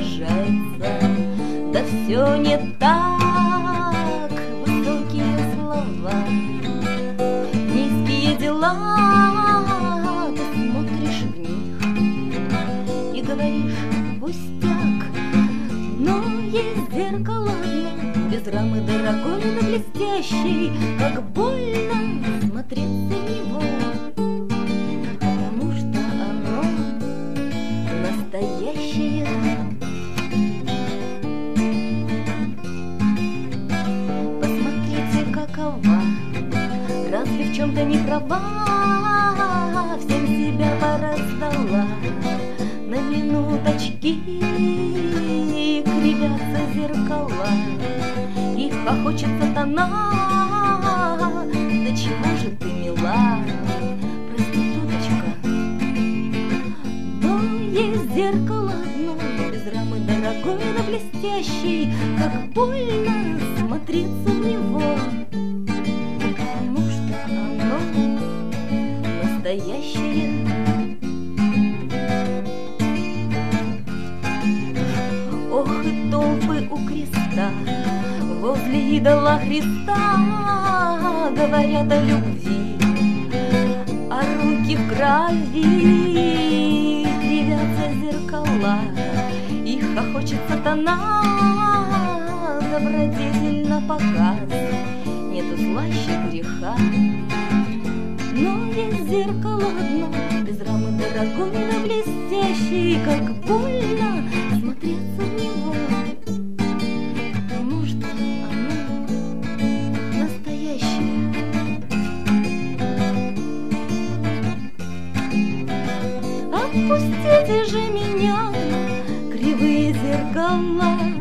отражается. Да все не так, высокие слова, низкие дела. Ты смотришь в них и говоришь пустяк, но есть зеркало одно, без рамы, дорогой, но блестящий, как больно смотреться в него, потому что оно настоящее. Посмотрите, какова, разве в чем-то не права, всем себя пораздала, на минуточки кривятся зеркала, и хохочет сатана. Да чего же ты мила, проституточка? Но есть зеркало одно, без рамы, дорогой, но блестящий, как больно смотреться в него, потому что оно настоящее. Ох, и толпы у креста, возле идола Христа, говорят о любви, а руки в крови, кривятся зеркала, и хохочет сатана. Добродетель на показ, нету слаще греха, но есть зеркало одно, без рамы, дорогой, но блестящий, как больно смотреться в него, потому что оно настоящее. Отпустите же меня, кривые зеркала,